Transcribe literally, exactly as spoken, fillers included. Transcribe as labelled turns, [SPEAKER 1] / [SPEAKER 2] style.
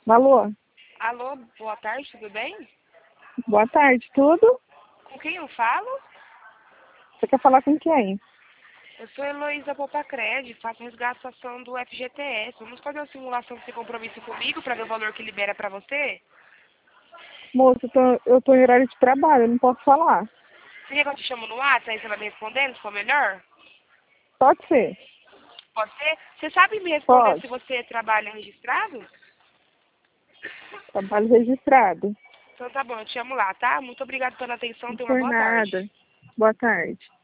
[SPEAKER 1] Alô?
[SPEAKER 2] Alô, boa tarde, tudo bem?
[SPEAKER 1] Boa tarde, tudo?
[SPEAKER 2] Com quem eu falo?
[SPEAKER 1] Você quer falar com quem?
[SPEAKER 2] Eu sou Heloísa Popacred, faço resgatação do F G T S. Vamos fazer uma simulação sem compromisso comigo para ver o valor que libera para você?
[SPEAKER 1] Moça, eu tô, eu tô em horário de trabalho, eu não posso falar.
[SPEAKER 2] Você quer que eu te chamo no WhatsApp, aí você vai me respondendo, se for melhor?
[SPEAKER 1] Pode ser?
[SPEAKER 2] Pode ser? Você sabe me responder se
[SPEAKER 1] Pode.
[SPEAKER 2] você trabalha registrado?
[SPEAKER 1] Trabalho registrado.
[SPEAKER 2] Então tá bom, eu te chamo lá, tá? Muito obrigada pela atenção,
[SPEAKER 1] Não
[SPEAKER 2] tenha uma
[SPEAKER 1] por
[SPEAKER 2] boa tarde.
[SPEAKER 1] nada. Boa tarde.